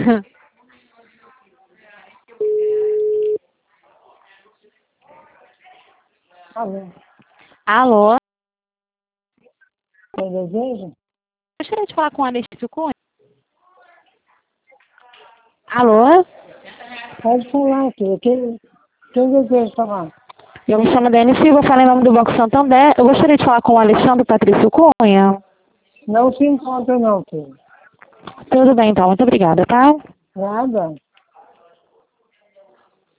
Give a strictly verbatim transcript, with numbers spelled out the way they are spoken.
Alô, Alô? tem desejo? Gostaria de falar com a Alexandre Cunha. Alô? Pode falar, filho. Quem, quem deseja falar? Eu me chamo Dani Silva, falo em nome do Banco Santander. Eu gostaria de falar com o Alexandre Patrício Cunha. Não se encontra não, filho. Tudo bem, então. Muito obrigada, tá? Nada.